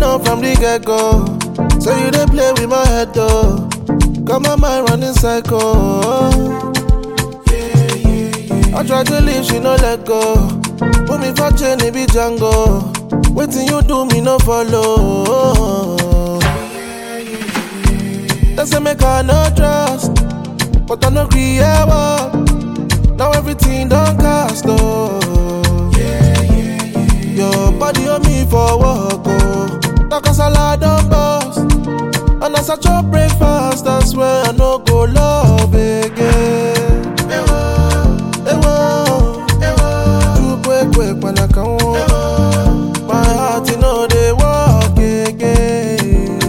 know from the get-go. So you dey play with my head though. Got my mind running psycho. I try to leave, she no let go. Put me for chain, it be Django. Waiting you do me no follow. They say make I no trust, but I no create what. Now everything done cast oh. Your body on me for walk oh. Like a salad on bust. And as I chop breakfast, that's where I no go love again. Quick when I come home. My heart you know they walk again.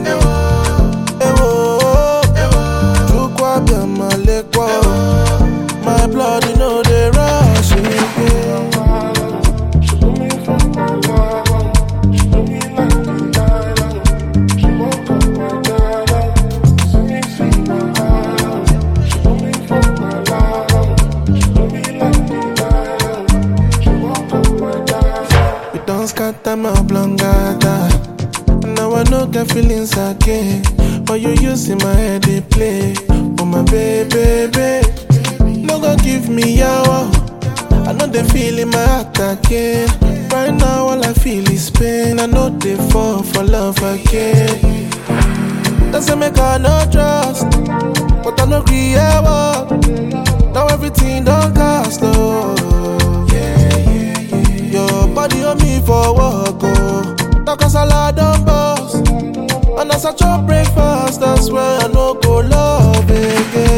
My blood you know they rush again. She put me from my love. She put me like the island. She woke up my dad. See me see my heart. She put me from my love. She put me like the island. She woke up my dad. You don't scatter my blangata. Now I know get feelings again. But you using my head they play. Oh my baby. No go give me yawa. I know they feel in my heart again. Right now all I feel is pain. I know they fall for love again. They say make I no trust, but I no create what. Now everything done cast oh. Your body on me for walk oh. Like a salad on bust. And as I chop breakfast, that's where I no go love again.